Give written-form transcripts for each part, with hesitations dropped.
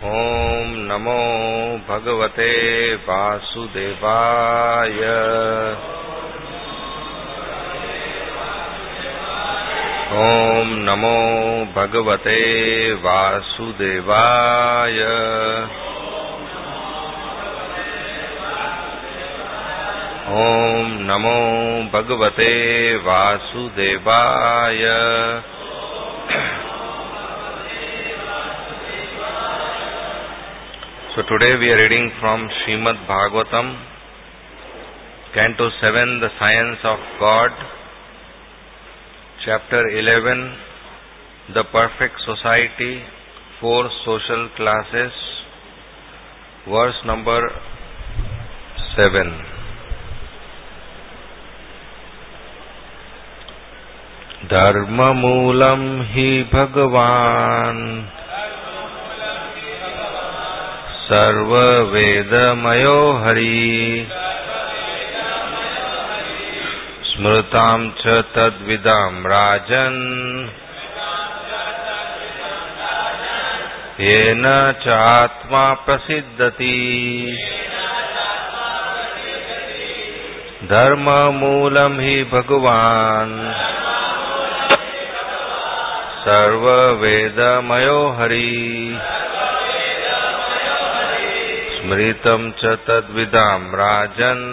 ॐ नमो भगवते वासुदेवाय। ॐ नमो भगवते वासुदेवाय। ॐ नमो भगवते वासुदेवाय। So today we are reading from Srimad Bhagavatam, Canto 7, The Science of God, Chapter 11, The Perfect Society, 4 Social Classes, verse number 7. Dharmamulam hi Bhagavan सर्ववेदमयो Hari स्मृतां च तद्विदां राजन् येन च आत्मा प्रसिद्धति धर्ममूलं हि भगवान् सर्ववेदमयो हरि स्मृतं च तद्विदां राजन्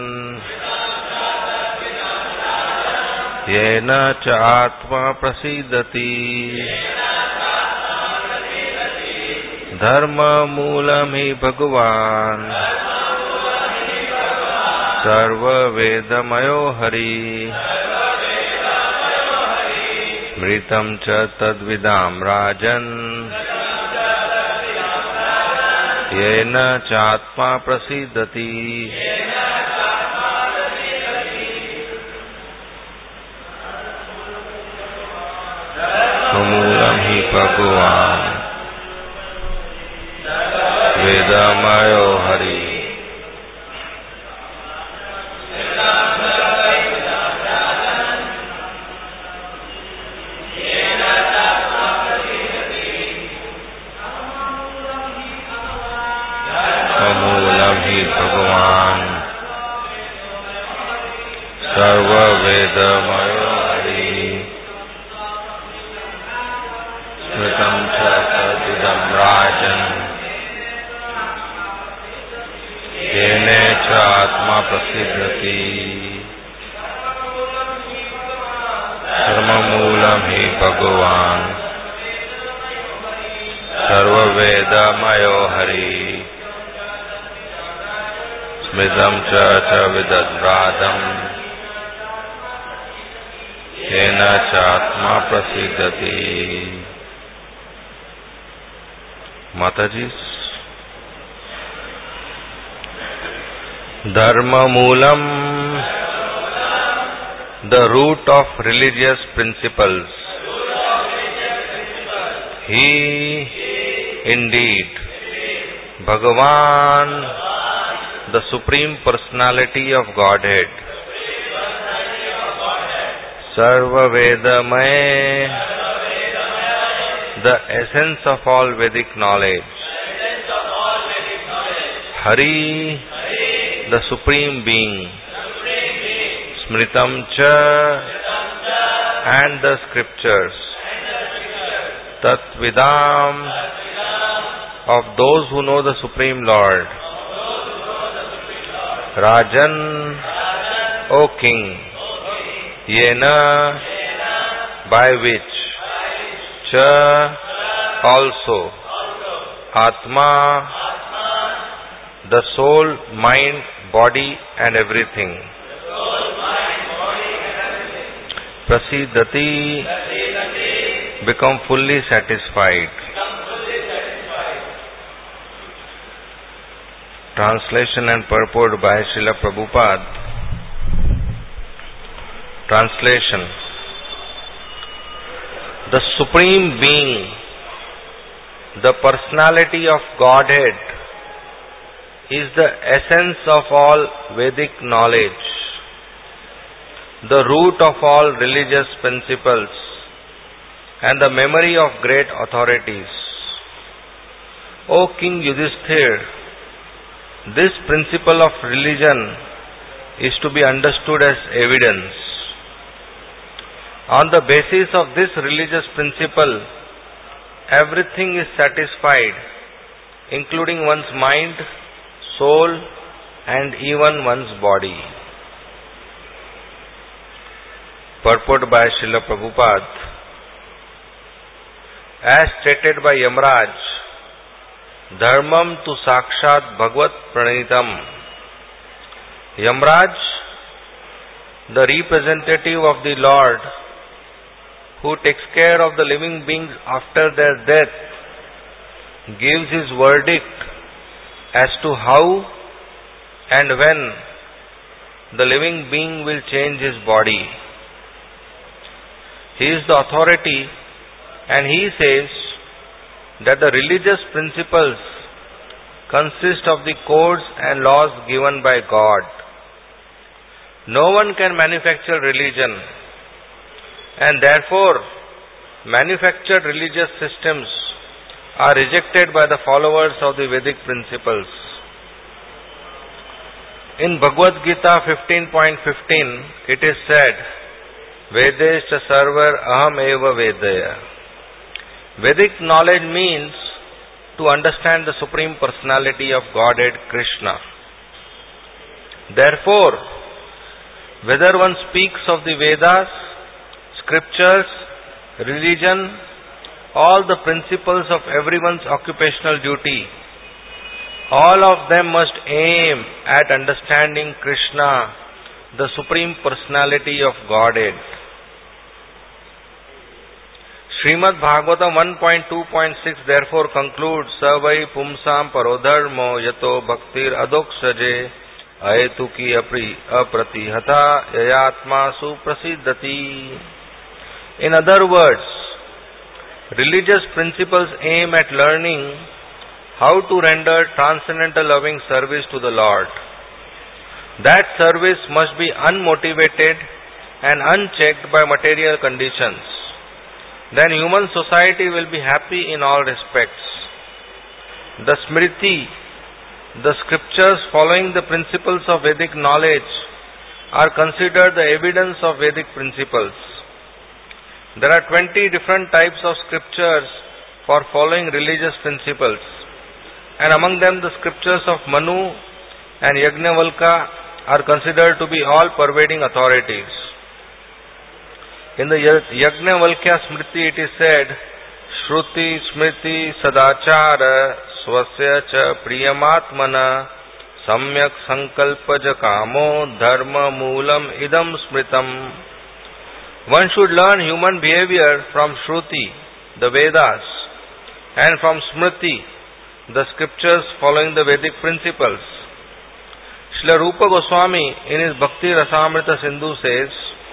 येन च आत्मा प्रसीदति धर्ममूलं हि भगवान् सर्ववेदमयो हरि स्मृतं च तद्विदां राजन् येन चात्मा प्रसीदति मूलं हि भगवान् वेदमयो हरि सर्ववेदमयो हरि स्मृतं च तद्विदां राजन् येन च आत्मा प्रसीदति धर्ममूलं हि भगवान् सर्ववेदमयो हरि स्मृतं च विदद्रादम् येन च आत्मा प्रसीदति। माताजी, Dharmamulam, the root of religious principles. He indeed, Bhagavan, the Supreme Personality of Godhead, Sarva Vedamay, the essence of all Vedic knowledge, Hari, the Supreme Being, Smritam Cha, and the Scriptures, Tatvidam, of those who know the Supreme Lord, Rajan, O King, Yena, by which, Cha, also, Atma, the soul, mind, body and everything, Prasidati, become fully satisfied. Translation and purport by Srila Prabhupada. Translation. The Supreme Being, the personality of Godhead, is the essence of all Vedic knowledge, the root of all religious principles, and the memory of great authorities. O King Yudhishthir, this principle of religion is to be understood as evidence. On the basis of this religious principle, everything is satisfied, including one's mind, soul, and even one's body. Purport by Srila Prabhupada. As stated by Yamraj, Dharmam tu Sakshat Bhagavad Pranitam. Yamraj, the representative of the Lord, who takes care of the living beings after their death, gives his verdict as to how and when the living being will change his body. He is the authority, and he says that the religious principles consist of the codes and laws given by God. No one can manufacture religion, and therefore manufactured religious systems are rejected by the followers of the Vedic principles. In Bhagavad Gita 15.15, it is said, Vedescha sarvar aham eva vedaya. Vedic knowledge means to understand the Supreme Personality of Godhead Krishna. Therefore, whether one speaks of the Vedas, scriptures, religion, all the principles of everyone's occupational duty, all of them must aim at understanding Krishna, the Supreme Personality of Godhead. Srimad Bhagavatam 1.2.6 therefore concludes, Savai pumsam parodharmo yato bhaktir adoksaje aetuki apratihata yayatma suprasiddhati. In other words, religious principles aim at learning how to render transcendental loving service to the Lord. That service must be unmotivated and unchecked by material conditions. Then human society will be happy in all respects. The Smriti, the scriptures following the principles of Vedic knowledge, are considered the evidence of Vedic principles. There are 20 different types of scriptures for following religious principles, and among them the scriptures of Manu and Yajnavalkya are considered to be all-pervading authorities. In the Yajnavalkya Smriti it is said, Shruti Smriti Sadachara Swasya cha Priyamatmana Samyak Sankalpaja Kamo Dharma Moolam Idam Smritam. One should learn human behavior from Shruti, the Vedas, and from Smriti, the scriptures following the Vedic principles. Srila Rupa Goswami in his Bhakti Rasamrita Sindhu says,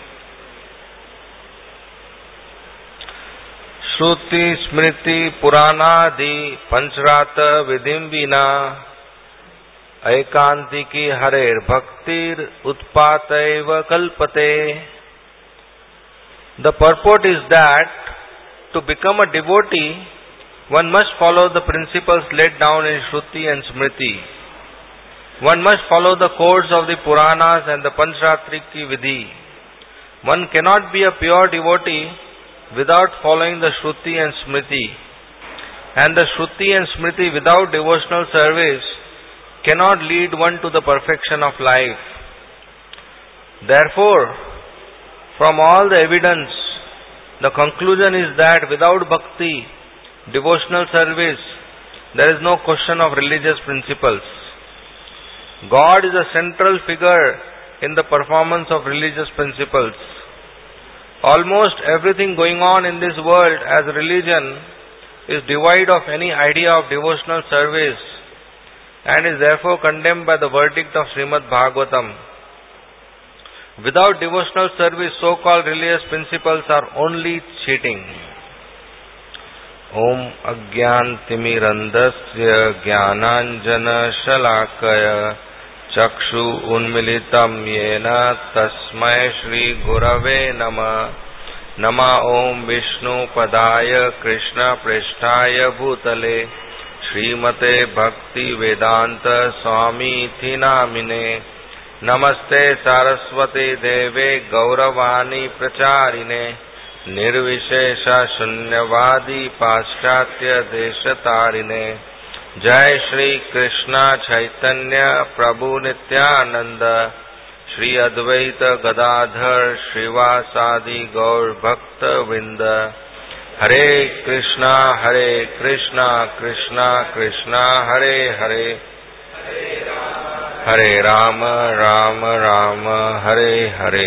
Shruti Smriti Puranadi Panchrata Vidim Vina Aikantiki Harer Bhaktir Utpataiva Kalpate. The purport is that to become a devotee, one must follow the principles laid down in Shruti and Smriti. One must follow the codes of the Puranas and the Panchratriki Vidhi. One cannot be a pure devotee without following the Shruti and Smriti. And the Shruti and Smriti without devotional service cannot lead one to the perfection of life. Therefore, from all the evidence, the conclusion is that without bhakti, devotional service, there is no question of religious principles. God is a central figure in the performance of religious principles. Almost everything going on in this world as religion is devoid of any idea of devotional service and is therefore condemned by the verdict of Srimad Bhagavatam. Without devotional service, so-called religious principles are only cheating. Om Ajnantimirandasya Jnananjana Shalakaya Chakshu Unmilitam Yena Tasmai Shri Gurave Nama Nama Om Vishnu Padaya Krishna Preshtaya Bhutale श्रीमते भक्ति वेदांत स्वामी नामिने। नमस्ते सारस्वते देवे गौरवाणी प्रचारिणे। निर्विशेष शून्यवादी पाश्चात्य देशतारिणे। जय श्री कृष्ण चैतन्य प्रभु नित्यानंद। श्री अद्वैत गदाधर श्रीवासादि गौर भक्त वृंद। हरे कृष्णा कृष्णा कृष्णा हरे हरे, हरे Ram Ram Ram Hare Hare.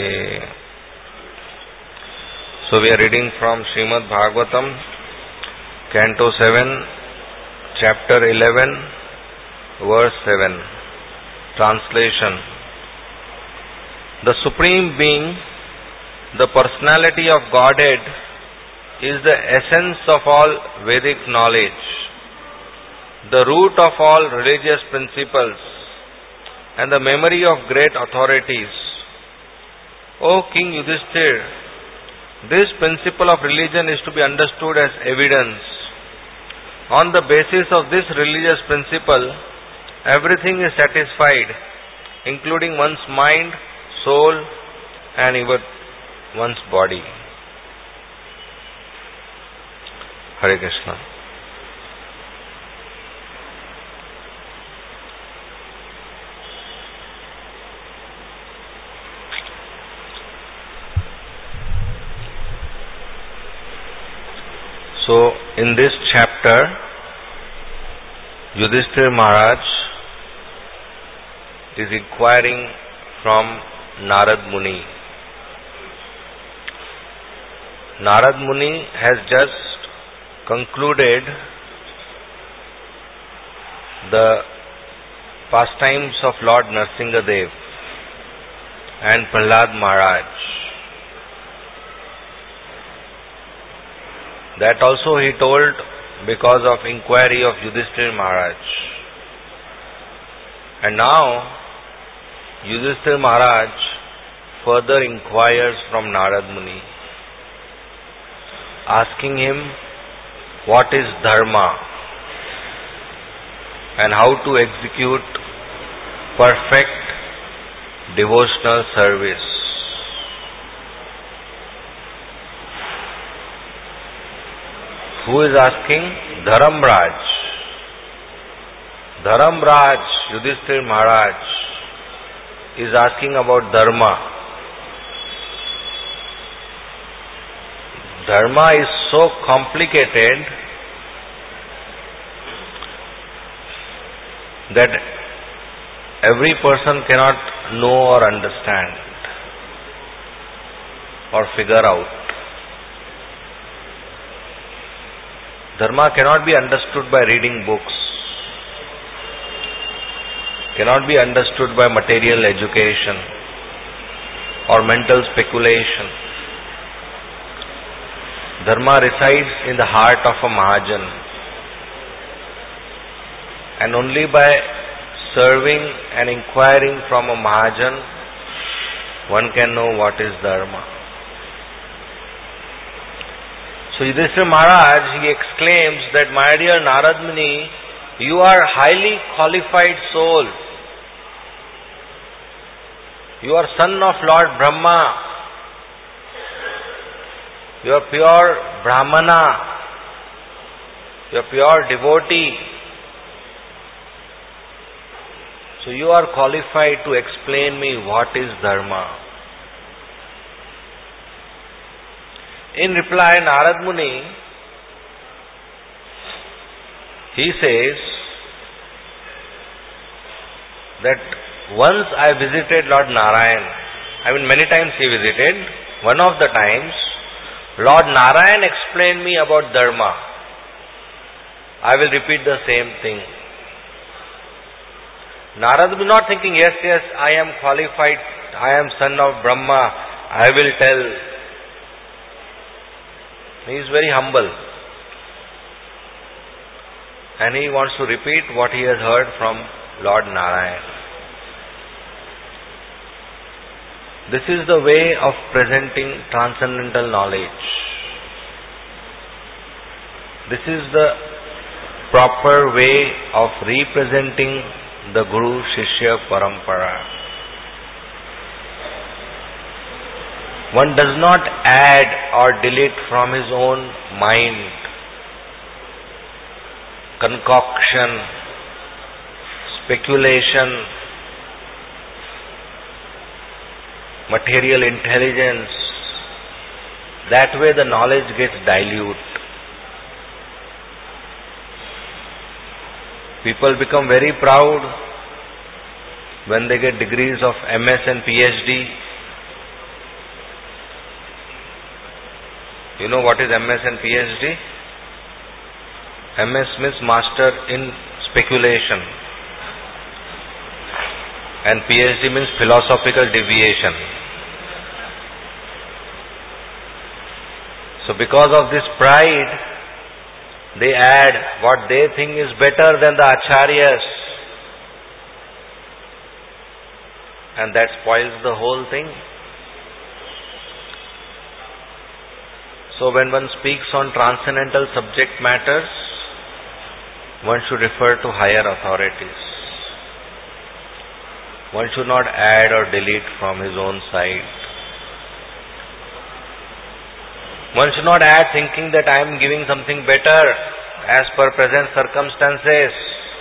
So we are reading from Srimad Bhagavatam, Canto 7, Chapter 11, Verse 7. Translation. The Supreme Being, the Personality of Godhead, is the essence of all Vedic knowledge, the root of all religious principles, and the memory of great authorities. O King Yudhishthir, this principle of religion is to be understood as evidence. On the basis of this religious principle, everything is satisfied, including one's mind, soul, and even one's body. Hare Krishna. So, in this chapter, Yudhishthira Maharaj is inquiring from Narad Muni. Narad Muni has just concluded the pastimes of Lord Narsingadev and Prahlad Maharaj. That also he told because of inquiry of Yudhishthira Maharaj. And now Yudhishthira Maharaj further inquires from Narad Muni, asking him what is dharma and how to execute perfect devotional service. Who is asking? Dharamraj. Dharamraj, Yudhishthira Maharaj, is asking about dharma. Dharma is so complicated that every person cannot know or understand or figure out. Dharma cannot be understood by reading books, cannot be understood by material education or mental speculation. Dharma resides in the heart of a Mahajan, and only by serving and inquiring from a Mahajan one can know what is Dharma. So Yudhishthira Maharaj, he exclaims that, my dear Narad Muni, you are highly qualified soul. You are son of Lord Brahma. You are pure Brahmana. You are pure devotee. So you are qualified to explain me what is Dharma. In reply, Narad Muni, he says that once I visited Lord Narayan. Many times he visited. One of the times, Lord Narayan explained me about Dharma. I will repeat the same thing. Narad was not thinking, yes, I am qualified, I am son of Brahma, I will tell. He is very humble. And he wants to repeat what he has heard from Lord Narayan. This is the way of presenting transcendental knowledge. This is the proper way of representing the Guru Shishya Parampara. One does not add or delete from his own mind, concoction, speculation, material intelligence. That way the knowledge gets dilute. People become very proud when they get degrees of MS and PhD. You know what is MS and PhD? MS means Master in Speculation, and PhD means Philosophical Deviation. So because of this pride, they add what they think is better than the Acharyas, and that spoils the whole thing. So when one speaks on transcendental subject matters, one should refer to higher authorities. One should not add or delete from his own side. One should not add thinking that I am giving something better as per present circumstances.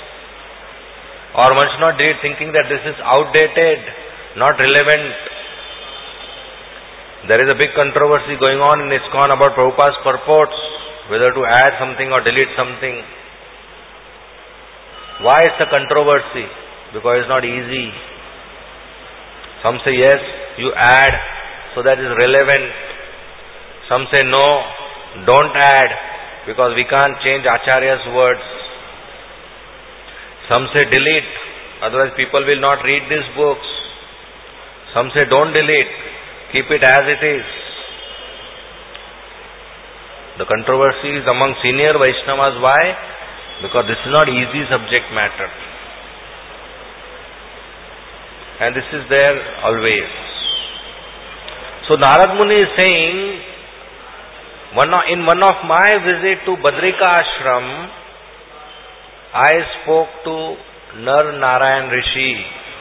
Or one should not delete thinking that this is outdated, not relevant. There is a big controversy going on in ISKCON about Prabhupada's purports, whether to add something or delete something. Why it's a controversy? Because it's not easy. Some say yes, you add, so that is relevant. Some say no, don't add, because we can't change Acharya's words. Some say delete, otherwise people will not read these books. Some say don't delete, keep it as it is. The controversy is among senior Vaishnavas. Why? Because this is not easy subject matter. And this is there always. So Narad Muni is saying, in one of my visit to Badrika Ashram, I spoke to Nar Narayan Rishi.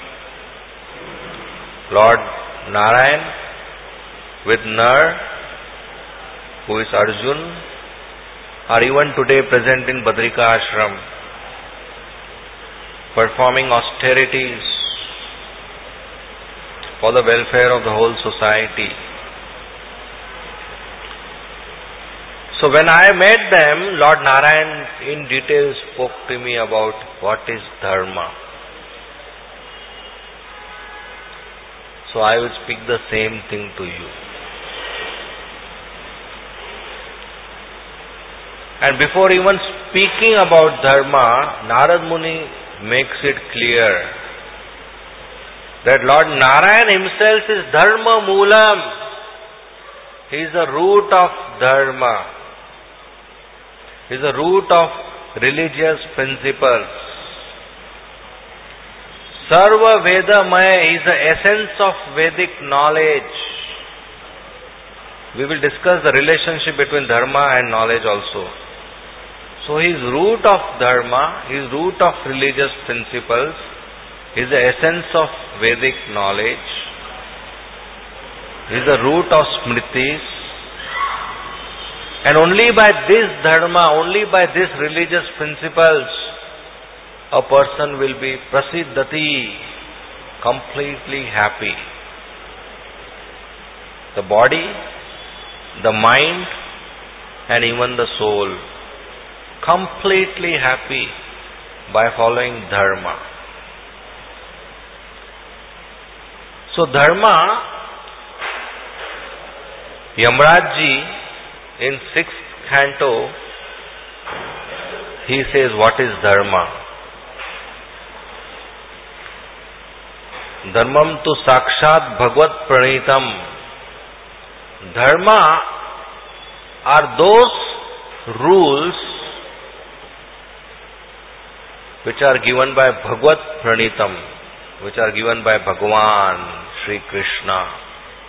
Lord Narayan with Nar, who is Arjun, are even today present in Badrika Ashram, performing austerities for the welfare of the whole society. So when I met them, Lord Narayan in detail spoke to me about what is Dharma. So I will speak the same thing to you. And before even speaking about Dharma, Narad Muni makes it clear that Lord Narayan himself is Dharma Moolam. He is the root of Dharma. He is the root of religious principles. Sarva Vedamaya is the essence of Vedic knowledge. We will discuss the relationship between Dharma and knowledge also. So his root of Dharma, his root of religious principles, is the essence of Vedic knowledge. Is the root of Smritis. And only by this Dharma, only by these religious principles, a person will be prasiddhati, completely happy. The body, the mind, and even the soul, completely happy by following Dharma. So Dharma, Yamraj in 6th canto, he says, what is Dharma? Dharmam tu sakshat bhagvat pranitam. Dharma are those rules which are given by Bhagavad Pranitam, which are given by Bhagavan Sri Krishna.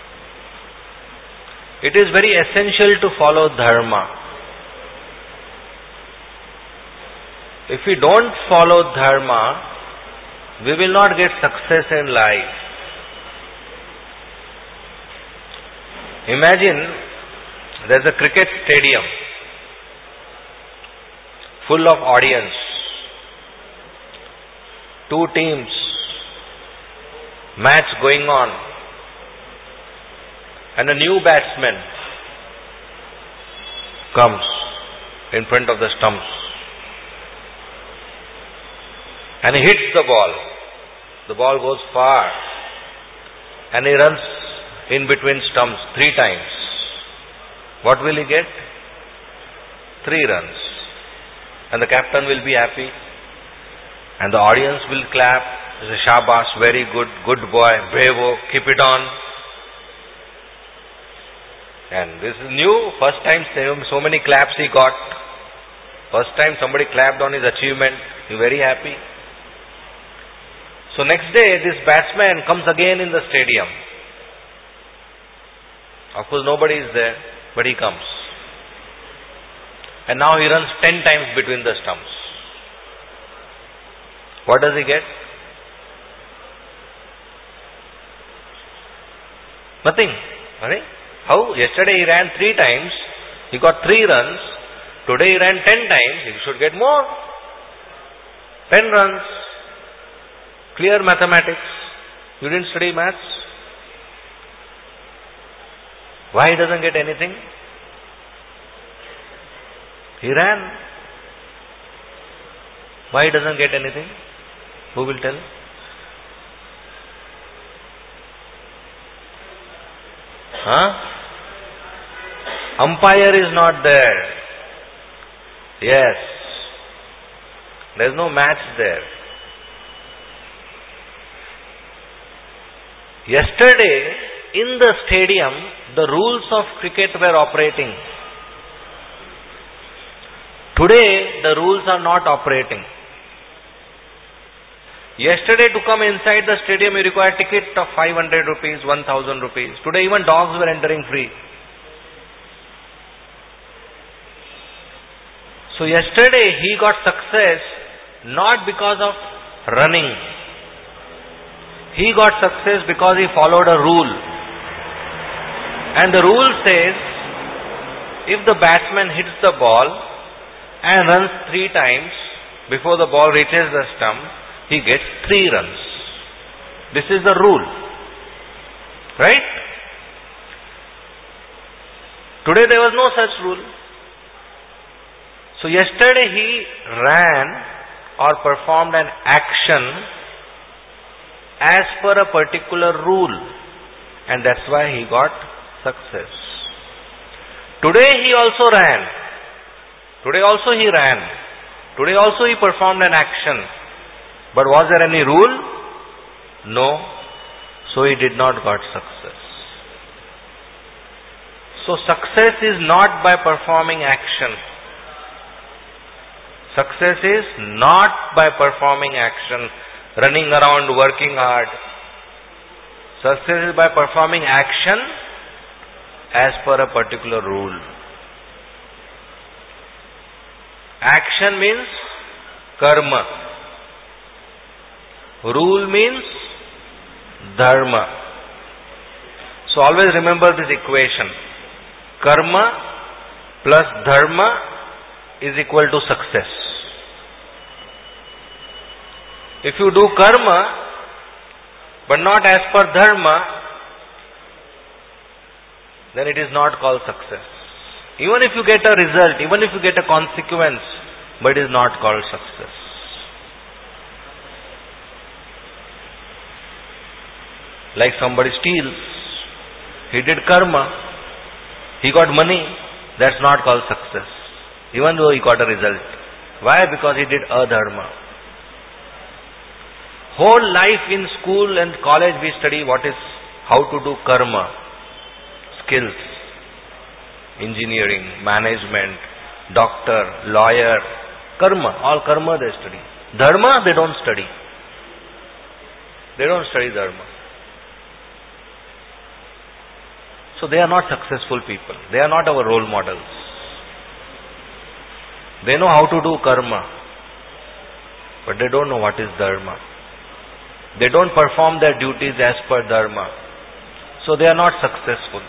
It is very essential to follow Dharma. If we don't follow dharma, we will not get success in life. Imagine there's a cricket stadium full of audience, two teams, match going on, and a new batsman comes in front of the stumps and he hits the ball. The ball goes far and he runs in between stumps 3 times. What will he get? 3 runs. And the captain will be happy and the audience will clap. Say, Shabash, very good, good boy, bravo, keep it on. And this is new, first time so many claps he got. First time somebody clapped on his achievement, he's very happy. So next day this batsman comes again in the stadium. Of course nobody is there, but he comes. And now he runs 10 times between the stumps. What does he get? Nothing. Right? How? Yesterday he ran 3 times, he got 3 runs. Today he ran 10 times, he should get more. 10 runs. Clear mathematics. You didn't study maths? Why he doesn't get anything? He ran. Why he doesn't get anything? Who will tell? Umpire is not there. Yes. There is no match there. Yesterday, in the stadium, the rules of cricket were operating. Today, the rules are not operating. Yesterday, to come inside the stadium, you require a ticket of 500 rupees, 1000 rupees. Today, even dogs were entering free. So, yesterday, he got success not because of running. He got success because he followed a rule. And the rule says, if the batsman hits the ball and runs 3 times before the ball reaches the stump, he gets 3 runs. This is the rule. Right? Today there was no such rule. So yesterday he ran or performed an action as per a particular rule, and that's why he got success. Today he also ran. Today also he ran. Today also he performed an action. But was there any rule? No. So he did not got success. So success is not by performing action. Success is not by performing action, running around, working hard. Success is by performing action as per a particular rule. Action means karma. Rule means dharma. So always remember this equation. Karma plus dharma is equal to success. If you do karma but not as per dharma, then it is not called success. Even if you get a result, even if you get a consequence, but it is not called success. Like somebody steals, he did karma, he got money, that's not called success, even though he got a result. Why? Because he did adharma. Whole life in school and college we study how to do karma, skills, engineering, management, doctor, lawyer, karma, all karma they study. Dharma they don't study. They don't study dharma. So they are not successful people. They are not our role models. They know how to do karma. but they don't know what is dharma. They don't perform their duties as per dharma. So they are not successful.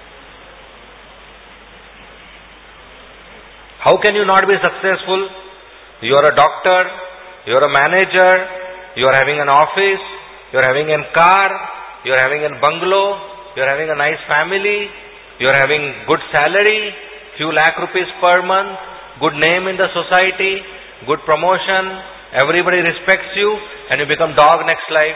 How can you not be successful? You are a doctor, you are a manager, you are having an office, you are having a car, you are having a bungalow, you are having a nice family, you are having good salary, few lakh rupees per month, good name in the society, good promotion, everybody respects you, and you become dog next life.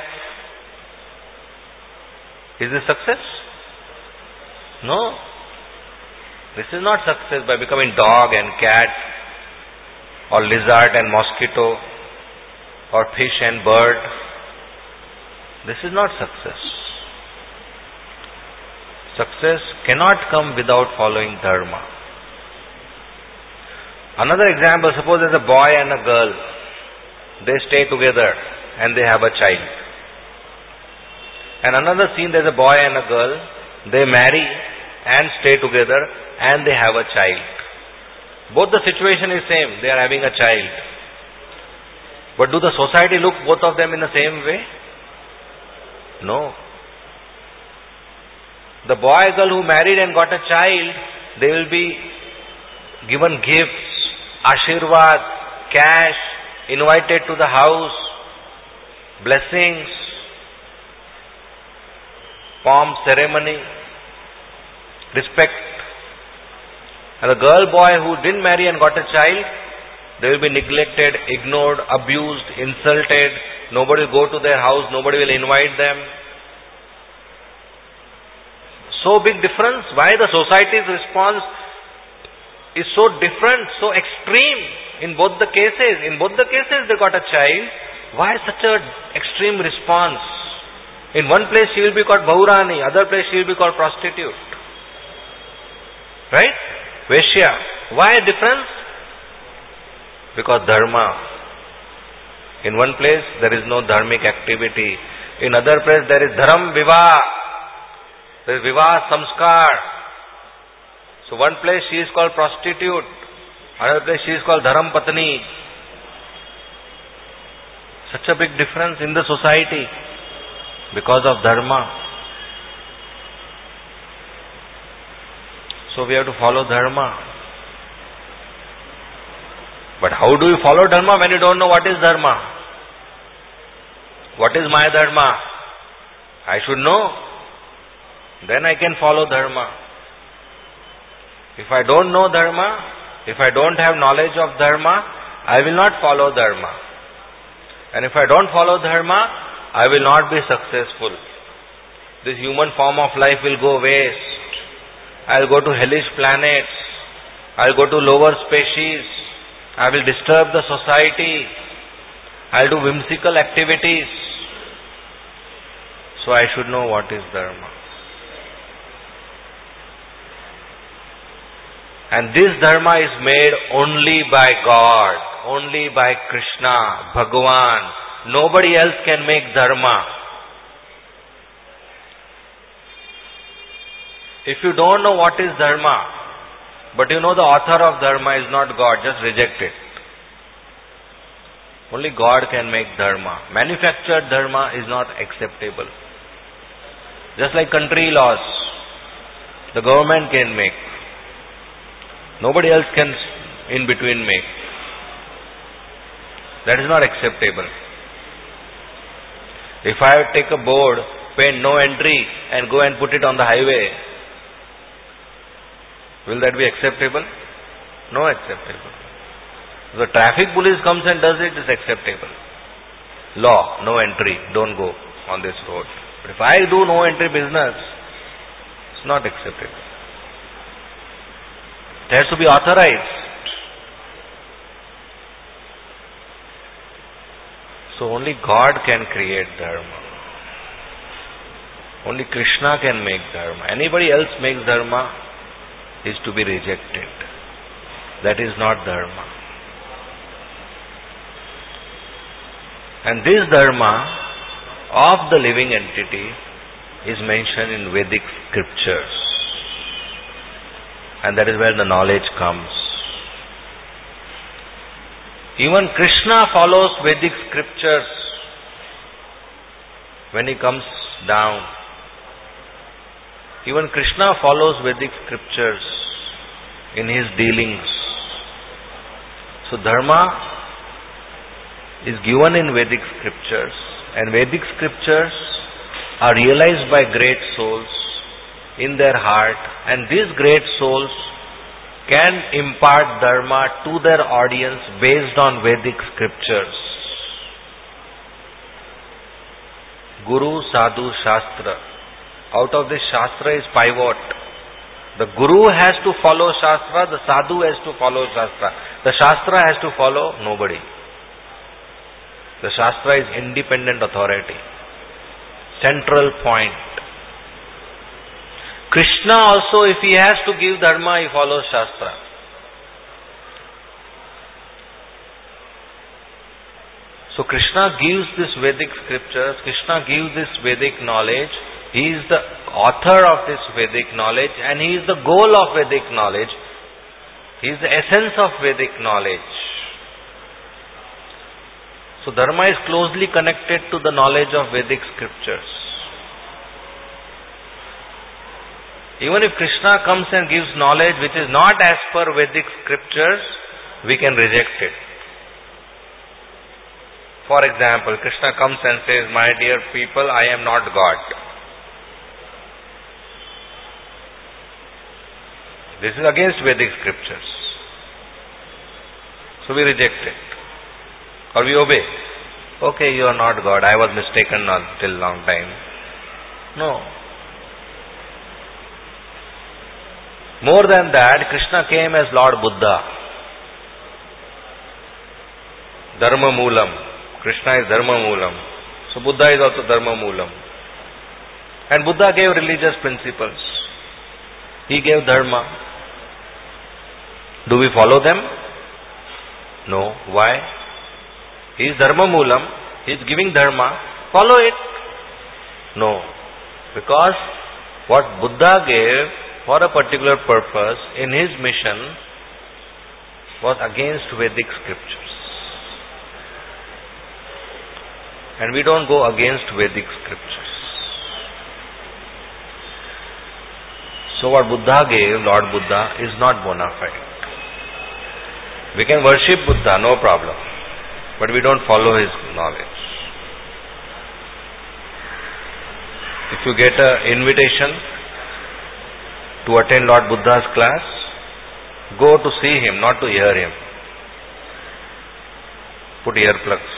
Is this success? No. This is not success by becoming dog and cat, or lizard and mosquito, or fish and bird. This is not success. Success cannot come without following dharma. Another example, suppose there's a boy and a girl. They stay together and they have a child. And another scene, there's a boy and a girl. They marry and stay together and they have a child. Both the situation is same. They are having a child. But do the society look both of them in the same way? No. The boy girl who married and got a child, they will be given gifts, ashirwad, cash, invited to the house, blessings, pomp, ceremony, respect. And the girl boy who didn't marry and got a child, they will be neglected, ignored, abused, insulted. Nobody will go to their house, nobody will invite them. So big difference. Why the society's response is so different, so extreme in both the cases? In both the cases they got a child. Why such a extreme response? In one place she will be called Bahurani, other place she will be called prostitute. Right? Veshya. Why difference? Because dharma. In one place there is no dharmic activity. In other place there is dharam vivah. There is vivah samskar. So one place she is called prostitute, another place she is called dharam patni. Such a big difference in the society because of dharma. So we have to follow dharma. But how do you follow dharma when you don't know what is dharma? What is my dharma? I should know. Then I can follow dharma. If I don't know dharma, if I don't have knowledge of dharma, I will not follow dharma. And if I don't follow dharma, I will not be successful. This human form of life will go waste. I will go to hellish planets. I will go to lower species. I will disturb the society. I will do whimsical activities. So I should know what is dharma. And this dharma is made only by God, only by Krishna, Bhagavan. Nobody else can make dharma. If you don't know what is dharma, but you know the author of dharma is not God, just reject it. Only God can make dharma. Manufactured dharma is not acceptable. Just like country laws, the government can make. Nobody else can in between make. That is not acceptable. If I take a board, paint no entry and go and put it on the highway, will that be acceptable? No acceptable. If the traffic police comes and does it, it's acceptable. Law, no entry, don't go on this road. But if I do no entry business, it's not acceptable. It has to be authorized. So only God can create dharma. Only Krishna can make dharma. Anybody else makes dharma is to be rejected. That is not dharma. And this dharma of the living entity is mentioned in Vedic scriptures. And that is where the knowledge comes. Even Krishna follows Vedic scriptures when he comes down. Even Krishna follows Vedic scriptures in his dealings. So dharma is given in Vedic scriptures, and Vedic scriptures are realized by great souls in their heart, and these great souls can impart dharma to their audience based on Vedic scriptures. Guru, Sadhu, Shastra. Out of this Shastra is pivot. The Guru has to follow Shastra, the Sadhu has to follow Shastra. The Shastra has to follow nobody. The Shastra is independent authority. Central point. Krishna also, if he has to give dharma, he follows Shastra. So Krishna gives this Vedic scriptures, Krishna gives this Vedic knowledge. He is the author of this Vedic knowledge, and he is the goal of Vedic knowledge. He is the essence of Vedic knowledge. So dharma is closely connected to the knowledge of Vedic scriptures. Even if Krishna comes and gives knowledge which is not as per Vedic scriptures, we can reject it. For example, Krishna comes and says, "My dear people, I am not God." This is against Vedic scriptures. So we reject it. Or we obey. Okay, you are not God. I was mistaken till long time. No. More than that, Krishna came as Lord Buddha. Dharma Moolam. Krishna is Dharma Moolam. So Buddha is also Dharma Moolam. And Buddha gave religious principles. He gave Dharma. Do we follow them? No. Why? He is Dharma Moolam. He is giving Dharma. Follow it. No. Because what Buddha gave for a particular purpose in his mission was against Vedic scriptures. And we don't go against Vedic scriptures. So what Buddha gave, Lord Buddha, is not bona fide. We can worship Buddha, no problem. But we don't follow his knowledge. If you get an invitation to attend Lord Buddha's class, go to see him, not to hear him. Put earplugs.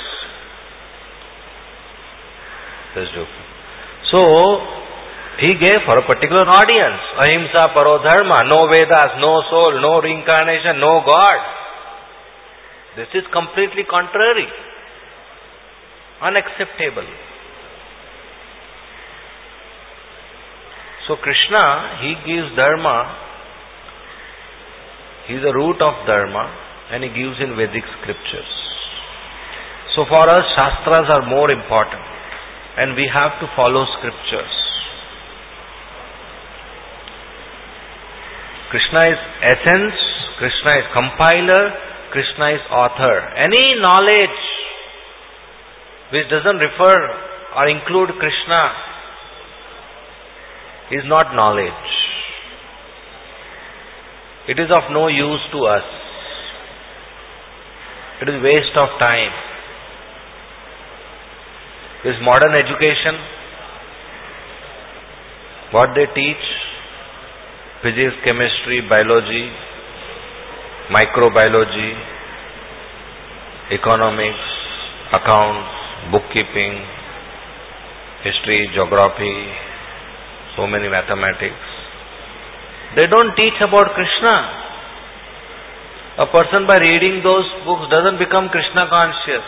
Just joking. So, he gave for a particular audience. Ahimsa parodharma, no Vedas, no soul, no reincarnation, no God. This is completely contrary. Unacceptable. So Krishna, he gives dharma. He is the root of dharma, and he gives in Vedic scriptures. So for us, Shastras are more important, and we have to follow scriptures. Krishna is essence, Krishna is compiler, Krishna is author. Any knowledge which doesn't refer or include Krishna is not knowledge. It is of no use to us. It is waste of time. This modern education, what they teach, physics, chemistry, biology, microbiology, economics, accounts, bookkeeping, history, geography, so many mathematics. They don't teach about Krishna. A person by reading those books doesn't become Krishna conscious.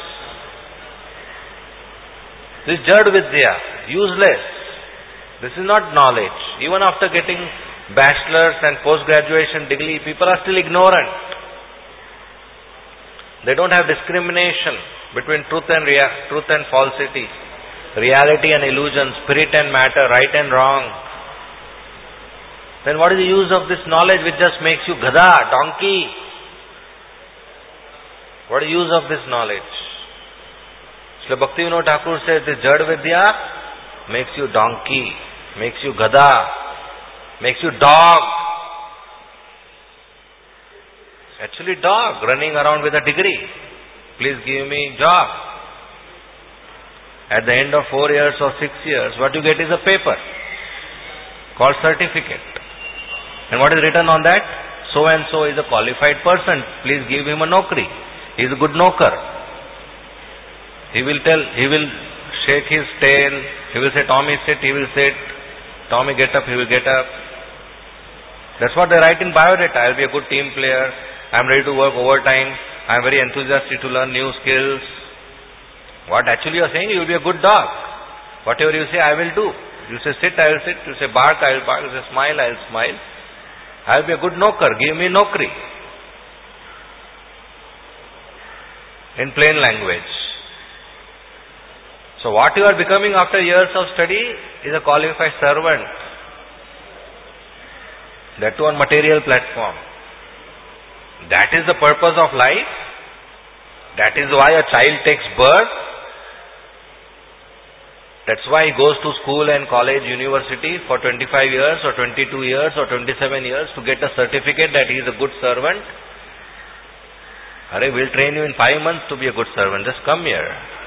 This is Jad Vidya, useless. This is not knowledge. Even after getting bachelor's and post-graduation degree, people are still ignorant. They don't have discrimination between truth and falsity, reality and illusion, spirit and matter, right and wrong. Then what is the use of this knowledge which just makes you gada, donkey? What is the use of this knowledge? So Bhaktivinoda Thakur says, this Jad Vidya makes you donkey, makes you gada, makes you dog. Actually dog, running around with a degree. Please give me job. At the end of 4 years or 6 years, what you get is a paper called certificate. And what is written on that? So and so is a qualified person. Please give him a nokri. He is a good knocker. He will shake his tail. He will say, Tommy sit, he will sit. Tommy get up, he will get up. That's what they write in biodata. I will be a good team player. I am ready to work overtime. I am very enthusiastic to learn new skills. What actually you are saying, you will be a good dog. Whatever you say, I will do. You say sit, I will sit. You say bark, I will bark. You say smile, I will smile. I will be a good knocker. Give me nokri. In plain language. So what you are becoming after years of study is a qualified servant. That too on material platform. That is the purpose of life. That is why a child takes birth. That's why he goes to school and college, university for 25 years or 22 years or 27 years to get a certificate that he is a good servant. We'll train you in 5 months to be a good servant. Just come here.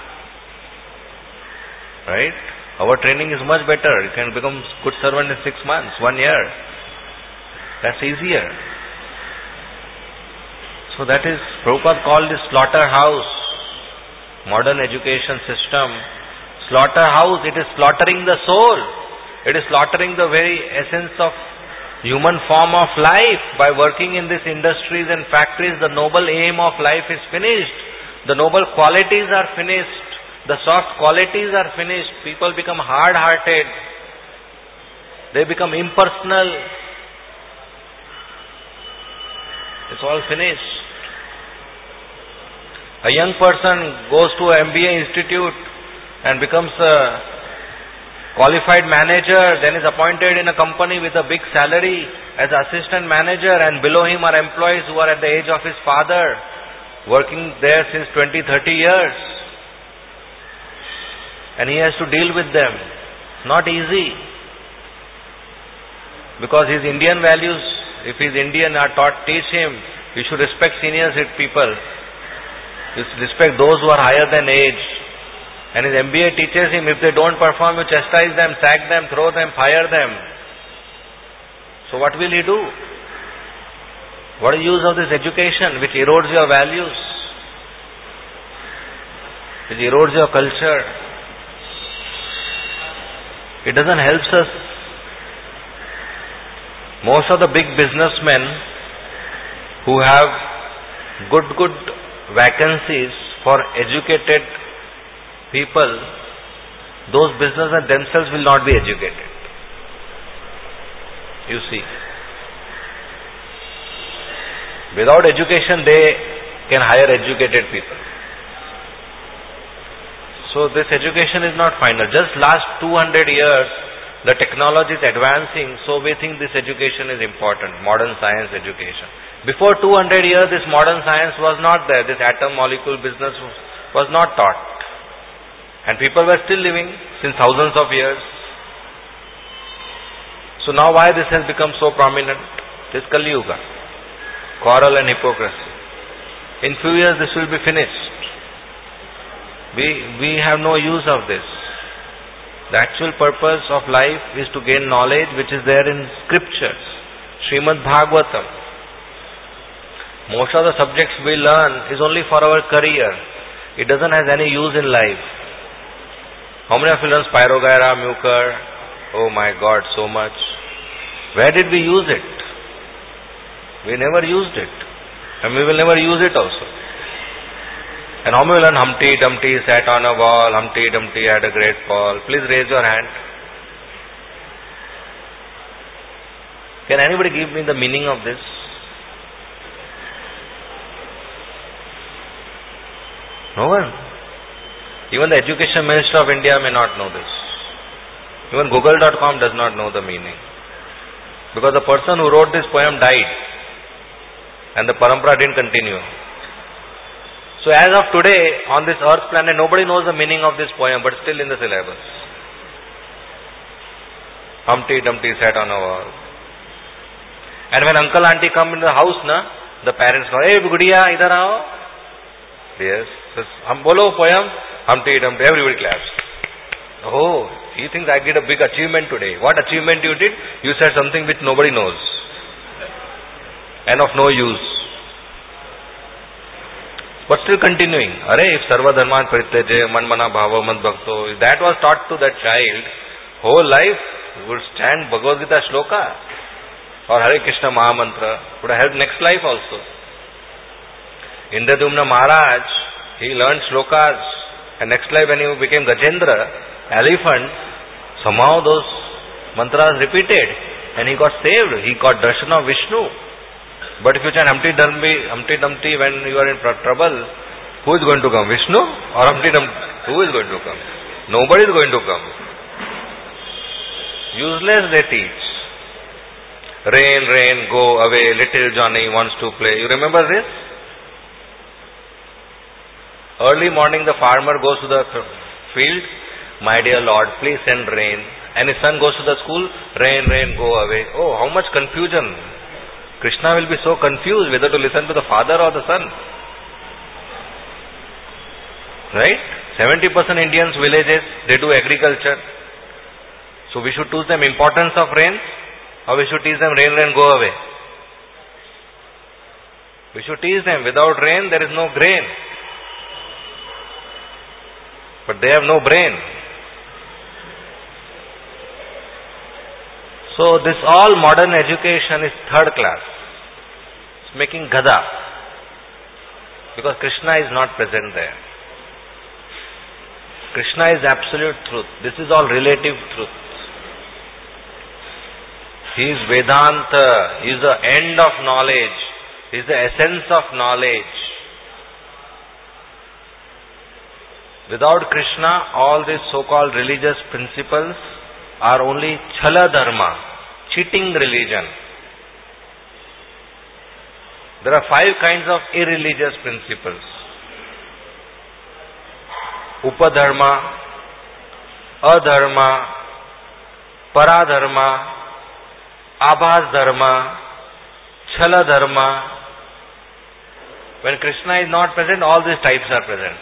Right? Our training is much better. You can become good servant in 6 months, 1 year. That's easier. So that is, Prabhupada called this slaughterhouse, modern education system. Slaughterhouse, it is slaughtering the soul. It is slaughtering the very essence of human form of life. By working in these industries and factories, the noble aim of life is finished. The noble qualities are finished. The soft qualities are finished. People become hard-hearted. They become impersonal. It's all finished. A young person goes to an MBA institute and becomes a qualified manager, then is appointed in a company with a big salary as assistant manager, and below him are employees who are at the age of his father, working there since 20-30 years. And he has to deal with them. It's not easy. Because his Indian values, if he is Indian, are taught, teach him, you should respect senior people. You should respect those who are higher than age. And his MBA teaches him, if they don't perform, you chastise them, sack them, throw them, fire them. So what will he do? What is the use of this education which erodes your values? Which erodes your culture? It doesn't help us. Most of the big businessmen who have good vacancies for educated people, those businessmen themselves will not be educated. You see. Without education, they can hire educated people. So this education is not final. Just last 200 years, the technology is advancing, so we think this education is important, modern science education. Before 200 years, this modern science was not there. This atom molecule business was not taught. And people were still living since thousands of years. So now why this has become so prominent? This Kali Yuga. Quarrel and hypocrisy. In few years this will be finished. We have no use of this. The actual purpose of life is to gain knowledge which is there in scriptures. Srimad Bhagavatam. Most of the subjects we learn is only for our career. It doesn't have any use in life. How many of you learn Spirogyra, Mucor? Oh my God, so much. Where did we use it? We never used it. And we will never use it also. And how many learn Humpty Dumpty sat on a wall, Humpty Dumpty had a great fall? Please raise your hand. Can anybody give me the meaning of this? No one. Even the Education Minister of India may not know this. Even Google.com does not know the meaning. Because the person who wrote this poem died. And the parampara didn't continue. So as of today, on this earth planet, nobody knows the meaning of this poem, but still in the syllabus. Humpty Dumpty sat on a wall. And when uncle auntie come in the house, the parents go, "Hey gudiya, idhar aao." Yes. So, bolo poem, Humpty Dumpty, everybody claps. Oh, he thinks I did a big achievement today. What achievement you did? You said something which nobody knows. And of no use. But still continuing. If sarva dharman parityaje manmana bhava mad bhakto, if that was taught to that child, whole life would stand Bhagavad Gita shloka or Hare Krishna Maha Mantra, would have helped next life also. Indradyumna Maharaj, he learned shlokas, and next life when he became Gajendra, elephant, somehow those mantras repeated, and he got saved. He got darshan of Vishnu. But if you chant Humpty Dumpty when you are in trouble, who is going to come? Vishnu or Humpty Dumpty? Who is going to come? Nobody is going to come. Useless they teach. Rain, rain, go away, little Johnny wants to play. You remember this? Early morning the farmer goes to the field. My dear Lord, please send rain. And his son goes to the school. Rain, rain, go away. Oh, how much confusion. Krishna will be so confused whether to listen to the father or the son. Right? 70% Indians, villages, they do agriculture. So we should teach them importance of rain, or we should teach them rain, rain, go away. We should teach them without rain there is no grain. But they have no brain. So this all modern education is third class. It's making gada. Because Krishna is not present there. Krishna is absolute truth. This is all relative truth. He is Vedanta. He is the end of knowledge. He is the essence of knowledge. Without Krishna, all these so-called religious principles are only chala dharma, cheating religion. There are 5 kinds of irreligious principles. Upadharma, adharma, paradharma, abhas dharma, chala dharma. When Krishna is not present, all these types are present.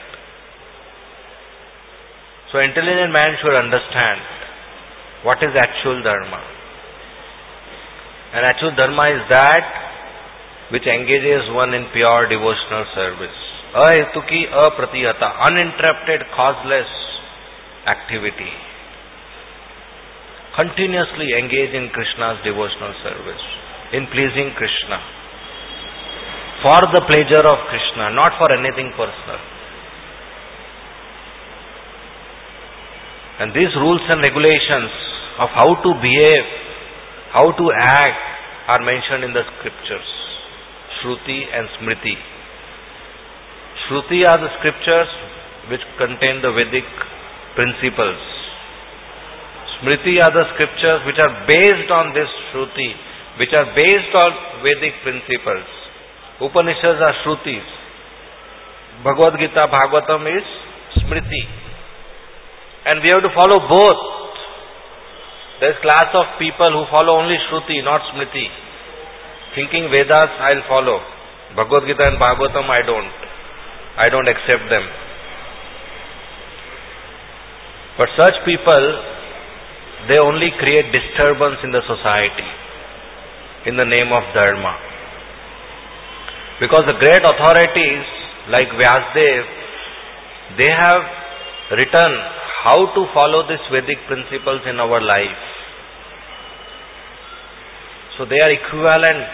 So intelligent man should understand what is actual dharma. And actual dharma is that which engages one in pure devotional service. Ahetuki apratihata, uninterrupted, causeless activity. Continuously engage in Krishna's devotional service, in pleasing Krishna, for the pleasure of Krishna, not for anything personal. And these rules and regulations of how to behave, how to act are mentioned in the scriptures, Shruti and Smriti. Shruti are the scriptures which contain the Vedic principles. Smriti are the scriptures which are based on this Shruti, which are based on Vedic principles. Upanishads are Shrutis. Bhagavad Gita, Bhagavatam is Smriti. And we have to follow both. There is class of people who follow only Shruti, not Smriti. Thinking Vedas I'll follow. Bhagavad Gita and Bhagavatam I don't accept them. But such people, they only create disturbance in the society in the name of Dharma. Because the great authorities like Vyasdev, they have written how to follow these Vedic principles in our life. So they are equivalent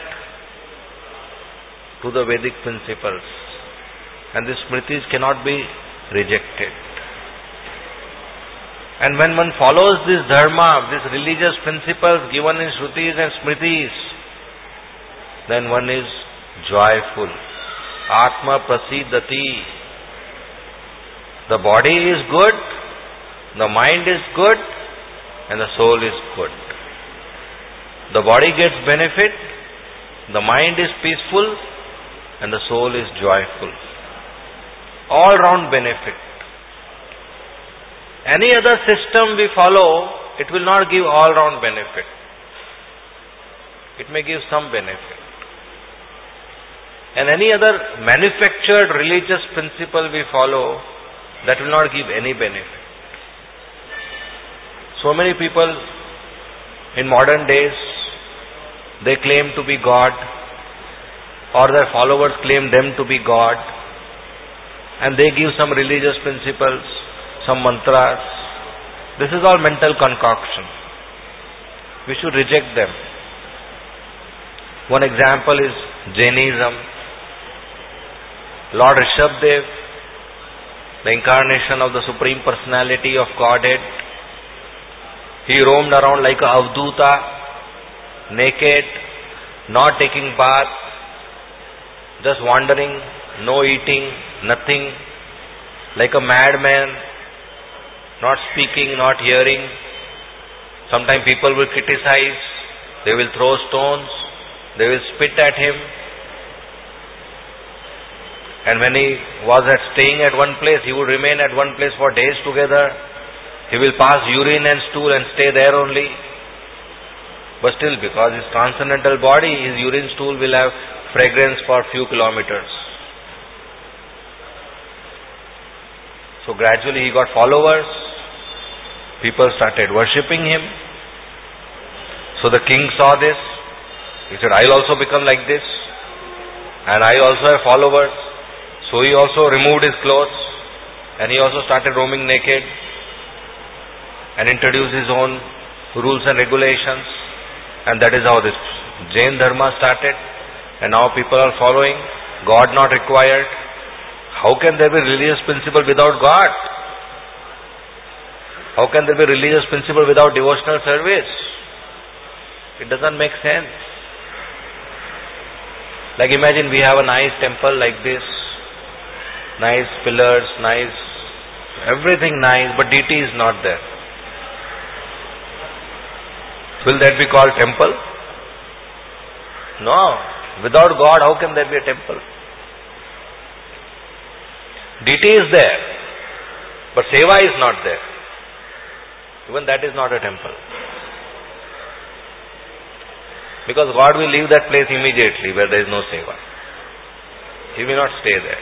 to the Vedic principles. And these Smritis cannot be rejected. And when one follows this Dharma, these religious principles given in Shrutis and Smritis, then one is joyful. Atma prasidati. The body is good, the mind is good, and the soul is good. The body gets benefit, the mind is peaceful, and the soul is joyful. all-round benefit. Any other system we follow, it will not give all-round benefit. It may give some benefit. And any other manufactured religious principle we follow, that will not give any benefit. So many people in modern days, they claim to be God, or their followers claim them to be God, and they give some religious principles, some mantras. This is all mental concoction. We should reject them. One example is Jainism. Lord Rishabhdev, the incarnation of the Supreme Personality of Godhead, he roamed around like a avduta, naked, not taking bath, just wandering, no eating, nothing, like a madman, not speaking, not hearing. Sometimes people will criticize, they will throw stones, they will spit at him. And when he was staying at one place, he would remain at one place for days together. He will pass urine and stool and stay there only. But still, because his transcendental body, his urine stool will have fragrance for few kilometers. So gradually he got followers. People started worshipping him. So the king saw this. He said, I'll also become like this. And I also have followers. So he also removed his clothes. And he also started roaming naked. And introduced his own rules and regulations. And that is how this Jain Dharma started. And now people are following. God not required. How can there be religious principle without God? How can there be religious principle without devotional service? It doesn't make sense. Like imagine we have a nice temple like this. Nice pillars, nice, everything nice, but deity is not there. Will that be called temple? No. Without God, how can there be a temple? Deity is there, but seva is not there. Even that is not a temple. Because God will leave that place immediately where there is no seva. He will not stay there.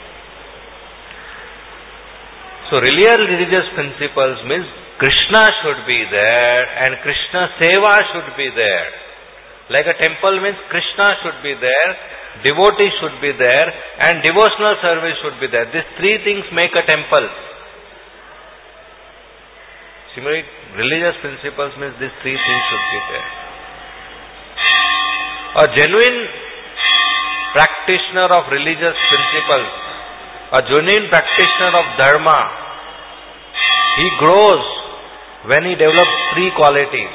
So real religious principles means Krishna should be there and Krishna seva should be there. Like a temple means Krishna should be there, devotee should be there, and devotional service should be there. These three things make a temple. Similarly, religious principles means these three things should be there. A genuine practitioner of religious principles, a genuine practitioner of dharma, he grows when he develops three qualities.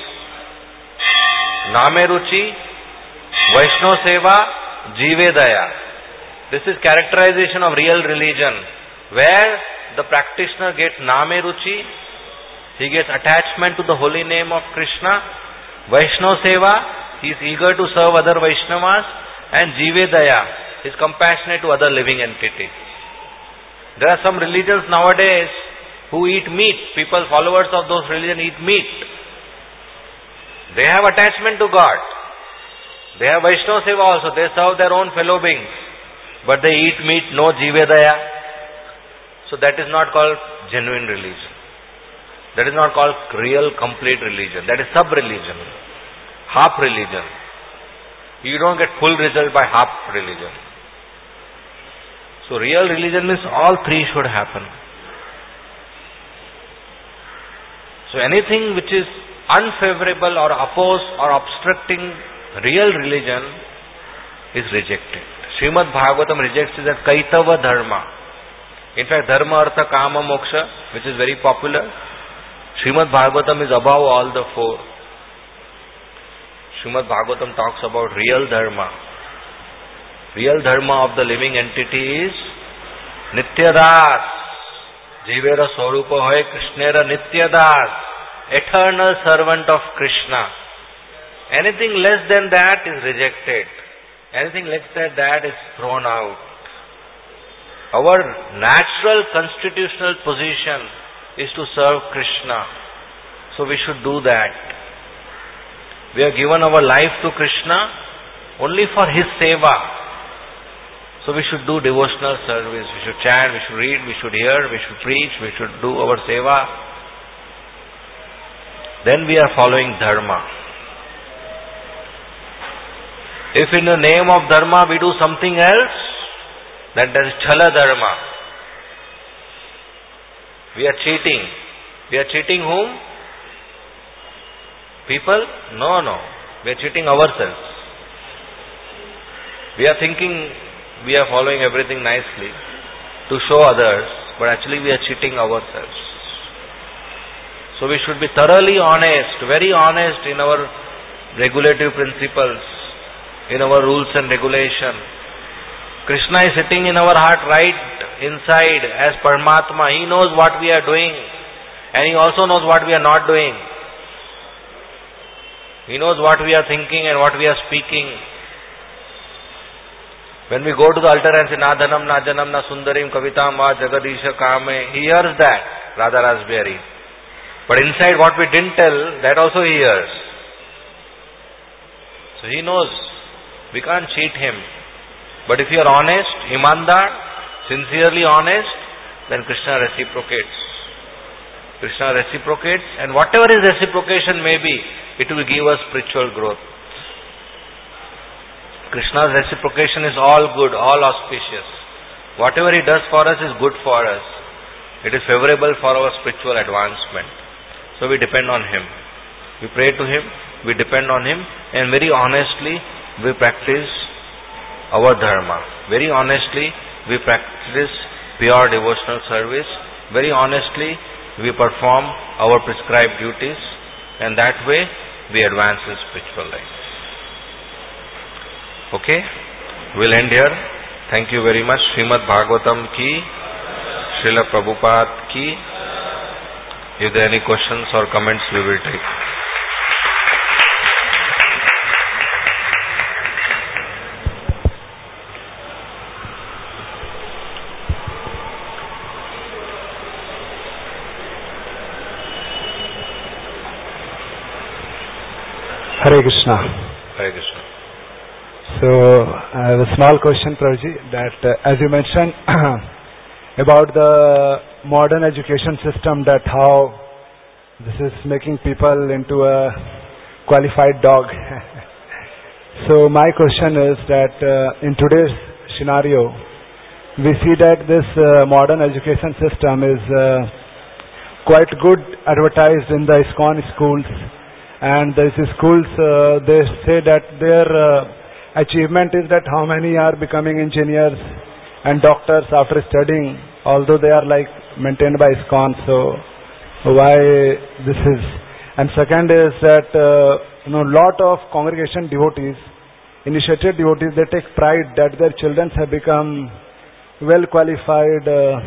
Name Ruchi, Vaishno Seva, Jive Daya. This is characterization of real religion, where the practitioner gets Name Ruchi, he gets attachment to the holy name of Krishna. Vaishno Seva, he is eager to serve other Vaishnavas, and Jive Daya, he is compassionate to other living entities. There are some religions nowadays who eat meat. People, followers of those religions eat meat. They have attachment to God. They have Vaishnava Seva also. They serve their own fellow beings. But they eat meat, no Jive Daya. So that is not called genuine religion. That is not called real, complete religion. That is sub-religion. Half religion. You don't get full result by half religion. So real religion means all three should happen. So anything which is unfavorable or opposed or obstructing real religion is rejected. Srimad Bhagavatam rejects it as Kaitava Dharma. In fact, Dharma, Artha, Kama, Moksha, which is very popular, Srimad Bhagavatam is above all the four. Srimad Bhagavatam talks about real Dharma. Real Dharma of the living entity is Nityadas. Jivera Swarupa Hoy Krishnera Nityadas. Eternal servant of Krishna. Anything less than that is rejected. Anything less than that is thrown out. Our natural constitutional position is to serve Krishna. So we should do that. We have given our life to Krishna only for His seva. So we should do devotional service. We should chant, we should read, we should hear, we should preach, we should do our seva. Then we are following dharma. If in the name of dharma we do something else, then that is chala dharma. We are cheating. We are cheating whom? People? No. We are cheating ourselves. We are thinking we are following everything nicely to show others, but actually we are cheating ourselves. So we should be thoroughly honest, very honest in our regulative principles, in our rules and regulation. Krishna is sitting in our heart right inside as Paramatma. He knows what we are doing and He also knows what we are not doing. He knows what we are thinking and what we are speaking. When we go to the altar and say, Na dhanam, na janam, na sundarim, kavitam, va jagadisha kame, He hears that, Radha Raspberry. But inside what we didn't tell, that also He hears. So He knows. We can't cheat Him. But if you are honest, imandar, sincerely honest, then Krishna reciprocates. Krishna reciprocates, and whatever His reciprocation may be, it will give us spiritual growth. Krishna's reciprocation is all good, all auspicious. Whatever He does for us is good for us. It is favorable for our spiritual advancement. So we depend on Him. We pray to Him, we depend on Him, and very honestly we practice our dharma. Very honestly we practice pure devotional service. Very honestly we perform our prescribed duties, and that way we advance in spiritual life. Okay, we'll end here. Thank you very much. Srimad Bhagavatam ki, Srila Prabhupada ki. If there are any questions or comments, we will take. Hare Krishna. Hare Krishna. So, I have a small question, Prabhuji, that as you mentioned about the modern education system, that how this is making people into a qualified dog. So, my question is that in today's scenario, we see that this modern education system is quite good advertised in the ISKCON schools, and these schools, they say that their achievement is that how many are becoming engineers and doctors after studying, although they are like maintained by ISKCON. So why this is? And second is that lot of congregation devotees, initiated devotees, they take pride that their children have become well qualified,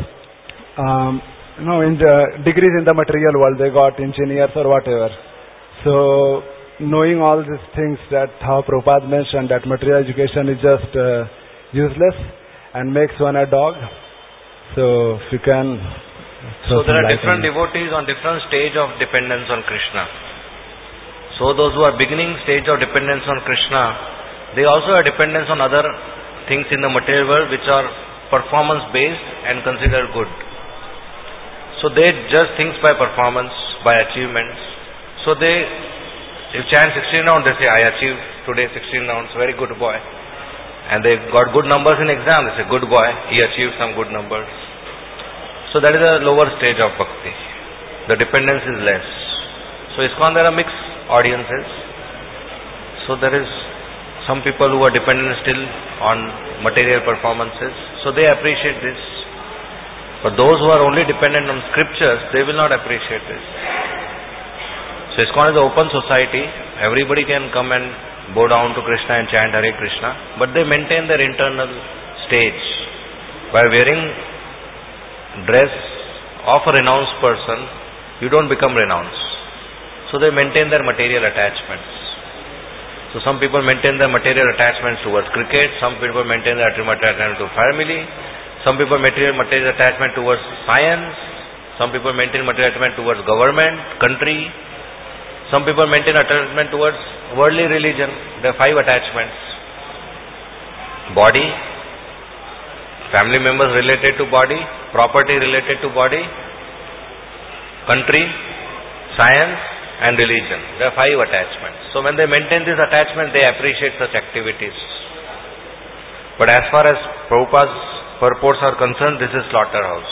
in the degrees in the material world. They got engineers or whatever. So knowing all these things, that how Prabhupada mentioned that material education is just useless and makes one a dog. So if you can. So there are different devotees on different stage of dependence on Krishna. So those who are beginning stage of dependence on Krishna, they also have dependence on other things in the material world which are performance based and considered good. So they judge things by performance, by achievements. So they, if chant 16 rounds, they say, I achieved today 16 rounds, very good boy. And they got good numbers in exam, they say, good boy, he achieved some good numbers. So that is a lower stage of bhakti. The dependence is less. So ISKCON, there are mixed audiences. So there is some people who are dependent still on material performances. So they appreciate this. But those who are only dependent on scriptures, they will not appreciate this. So ISKCON is an open society. Everybody can come and bow down to Krishna and chant Hare Krishna, but they maintain their internal stage. By wearing dress of a renounced person, you don't become renounced. So they maintain their material attachments. So some people maintain their material attachments towards cricket, some people maintain their attachment to family, Some people maintain material attachment towards science. Some people maintain material attachment towards government, country. Some people maintain attachment towards worldly religion. There are 5 attachments. Body, family members related to body, property related to body, country, science and religion. There are 5 attachments. So when they maintain this attachment, they appreciate such activities. But as far as Prabhupada's purports are concerned, this is slaughterhouse.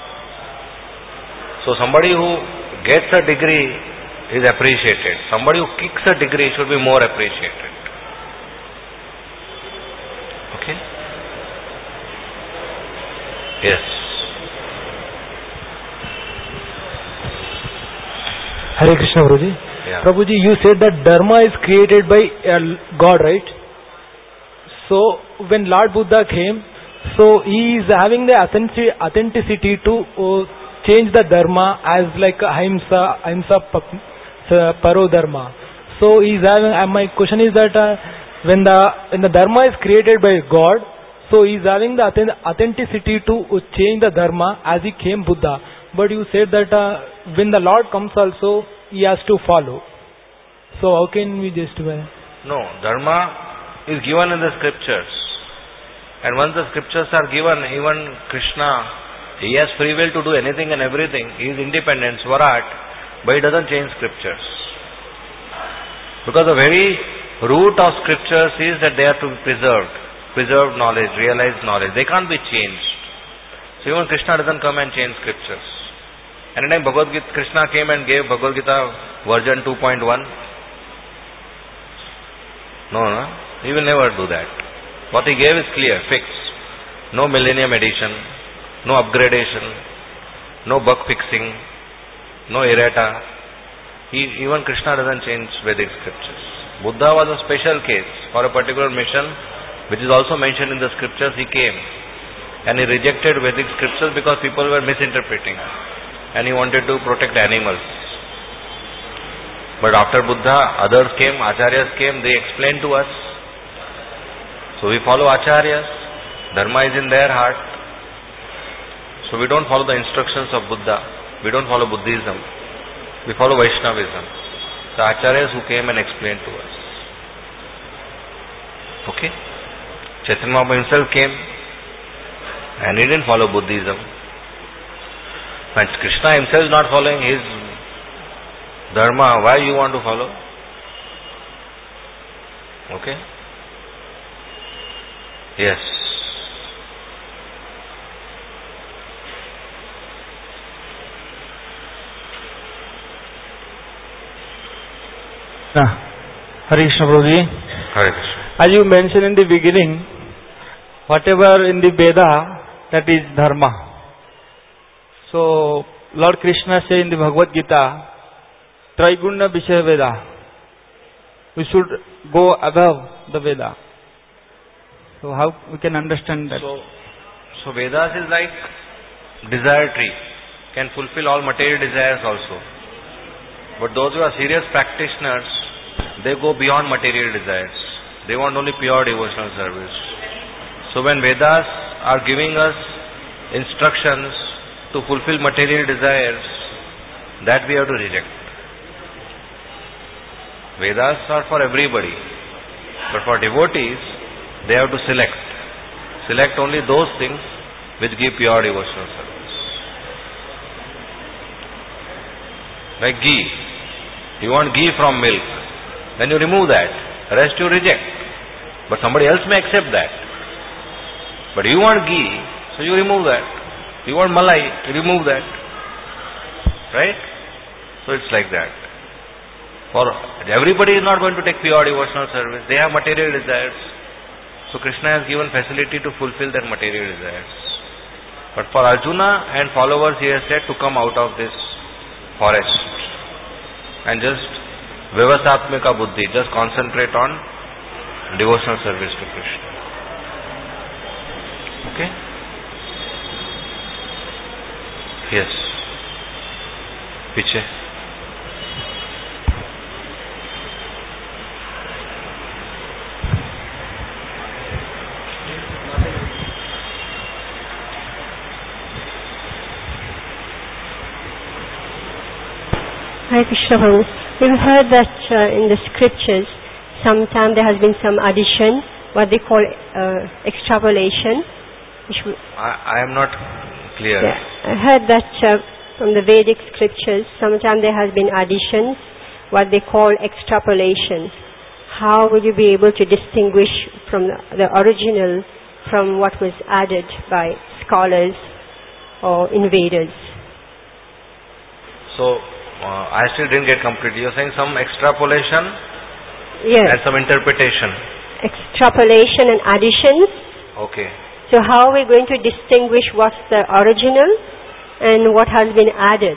So somebody who gets a degree is appreciated. Somebody who kicks a degree should be more appreciated. Okay? Yes. Hare Krishna, Prabhuji. Yeah. Prabhuji, you said that Dharma is created by God, right? So when Lord Buddha came, so he is having the authenticity to change the Dharma as like ahimsa paro Dharma. So he is having. My question is that when the Dharma is created by God, so he is having the authenticity to change the Dharma as he came Buddha. But you said that when the Lord comes also, he has to follow. So how can we justify? No, Dharma is given in the scriptures. And once the scriptures are given, even Krishna, he has free will to do anything and everything. He is independent, Swarat, but he doesn't change scriptures. Because the very root of scriptures is that they are to be preserved knowledge, realized knowledge. They can't be changed. So even Krishna doesn't come and change scriptures. Anytime Bhagavad Gita, Krishna came and gave Bhagavad Gita version 2.1? No, he will never do that. What he gave is clear, fixed. No millennium edition, no upgradation, no bug fixing, no errata. Even Krishna doesn't change Vedic scriptures. Buddha was a special case for a particular mission, which is also mentioned in the scriptures. He came and he rejected Vedic scriptures because people were misinterpreting, and he wanted to protect animals. But after Buddha, others came, Acharyas came, they explained to us. So we follow Acharyas. Dharma is in their heart. So we don't follow the instructions of Buddha. We don't follow Buddhism. We follow Vaishnavism. The Acharyas who came and explained to us. Okay? Chaitanya Mahaprabhu himself came and he didn't follow Buddhism. And Krishna himself is not following his Dharma. Why you want to follow? Okay? Yes. Hare Krishna, Prabhuji. Hare Krishna. As you mentioned in the beginning, whatever in the Veda, that is Dharma. So, Lord Krishna says in the Bhagavad Gita, Traiguna Vishaya Veda. We should go above the Veda. So how we can understand that? So Vedas is like desire tree. Can fulfill all material desires also. But those who are serious practitioners, they go beyond material desires. They want only pure devotional service. So when Vedas are giving us instructions to fulfill material desires, that we have to reject. Vedas are for everybody. But for devotees, they have to select only those things which give pure devotional service. Like ghee. You want ghee from milk, then you remove that. The rest you reject. But somebody else may accept that. But you want ghee, so you remove that. You want malai, you remove that. Right? So it's like that. For everybody is not going to take pure devotional service. They have material desires. So Krishna has given facility to fulfill their material desires. But for Arjuna and followers, he has said to come out of this forest and just vivasatmika buddhi, just concentrate on devotional service to Krishna. Okay? Yes. Piche. Hare Krishna Prabhu. We've heard that in the scriptures, sometimes there has been some addition, what they call extrapolation. I am not clear. Yeah, I heard that from the Vedic scriptures, sometimes there has been additions, what they call extrapolation. How will you be able to distinguish from the original from what was added by scholars or invaders? So, I still didn't get complete. You're saying some extrapolation Yes. and some interpretation. Extrapolation and additions. Okay. So how are we going to distinguish what's the original and what has been added?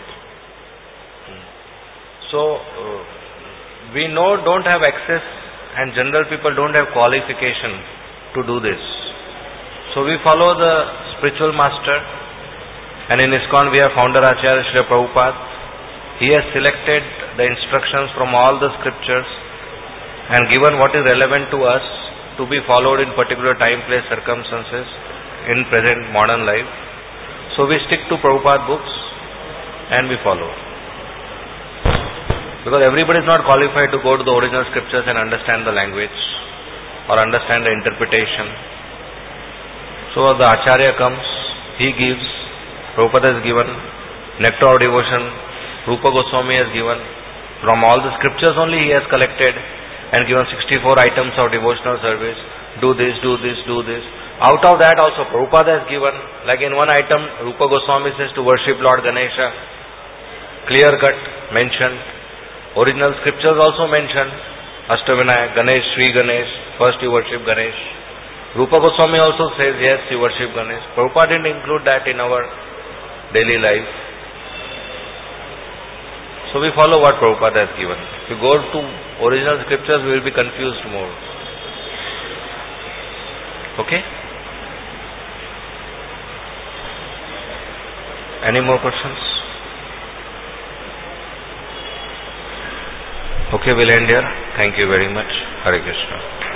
So, we don't have access, and general people don't have qualification to do this. So we follow the spiritual master, and in ISKCON we have founder Acharya Srila Prabhupada. He has selected the instructions from all the scriptures and given what is relevant to us to be followed in particular time, place, circumstances in present modern life. So we stick to Prabhupada books and we follow. Because everybody is not qualified to go to the original scriptures and understand the language or understand the interpretation. So the Acharya comes, he gives, Prabhupada has given, nectar of devotion, Rupa Goswami has given. From all the scriptures only he has collected and given 64 items of devotional service. Do this, do this, do this. Out of that also Prabhupada has given, like in one item Rupa Goswami says to worship Lord Ganesha. Clear cut mentioned. Original scriptures also mentioned. Ashtavinayak, Ganesh, Sri Ganesh, first you worship Ganesh. Rupa Goswami also says yes, you worship Ganesh. Prabhupada didn't include that in our daily life. So we follow what Prabhupada has given. If we go to original scriptures, we will be confused more. Okay? Any more questions? Okay, we'll end here. Thank you very much. Hare Krishna.